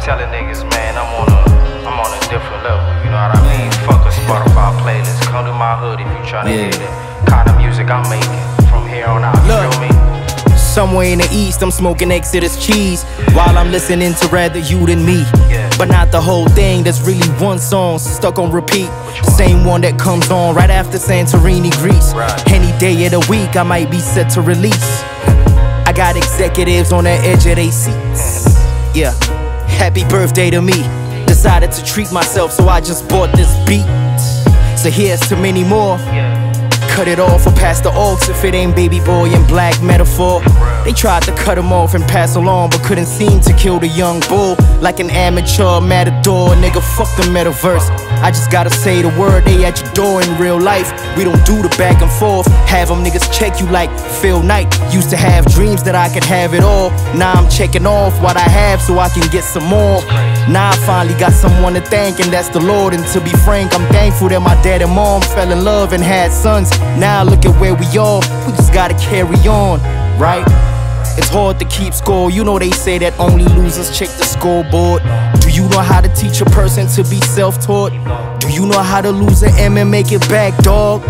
telling niggas, man, I'm on a different level. You know what I mean? Fuck a Spotify playlist. Come to my hood if you tryna hear the kind of music I'm making from here on out. You feel me? Somewhere in the east, I'm smoking Exodus cheese while I'm listening to Rather You Than Me. But not the whole thing, there's really one song stuck on repeat. Same one that comes on right after Santorini, Greece. Any day of the week, I might be set to release. I got executives on the edge of their seats. Yeah, happy birthday to me. Decided to treat myself, so I just bought this beat. So here's to many more. Cut it off or pass the aux if it ain't Baby Boy and Black Metaphor. They tried to cut him off and pass along, but couldn't seem to kill the young bull. Like an amateur matador, nigga, fuck the metaverse. I just gotta say the word, they at your door in real life. We don't do the back and forth, have them niggas check you like Phil Knight. Used to have dreams that I could have it all. Now I'm checking off what I have so I can get some more. Now I finally got someone to thank, and that's the Lord. And to be frank, I'm thankful that my dad and mom fell in love and had sons. Now look at where we are, we just gotta carry on, right? It's hard to keep score, you know they say that only losers check the scoreboard. Do you know how to teach a person to be self-taught? Do you know how to lose an M and make it back, dog?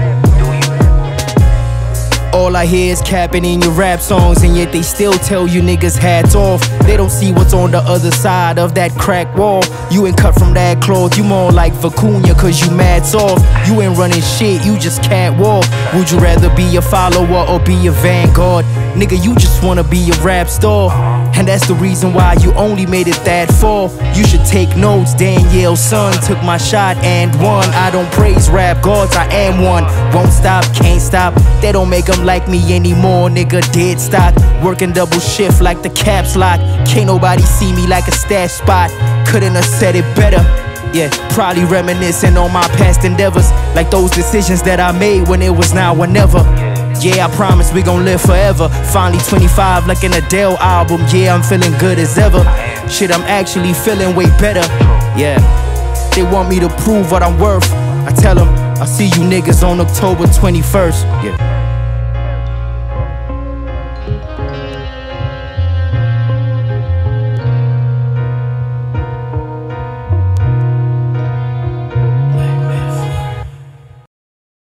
All I hear is capping in your rap songs, and yet they still tell you niggas hats off. They don't see what's on the other side of that crack wall. You ain't cut from that cloth, you more like Vicuña cause you mad soft. You ain't running shit, you just can't walk. Would you rather be a follower or be a vanguard? Nigga, you just wanna be a rap star. And that's the reason why you only made it that far. You should take notes, Danielle's son took my shot and won. I don't praise rap gods, I am one. Won't stop, can't stop, they don't make them like me anymore, nigga, dead stock. Working double shift like the caps lock. Can't nobody see me like a stash spot. Couldn't have said it better. Yeah, probably reminiscing on my past endeavors, like those decisions that I made when it was now or never. Yeah, I promise we gon' live forever. Finally 25 like an Adele album. Yeah, I'm feeling good as ever. Shit, I'm actually feeling way better. Yeah, they want me to prove what I'm worth. I tell them, I'll see you niggas on October 21st. Yeah.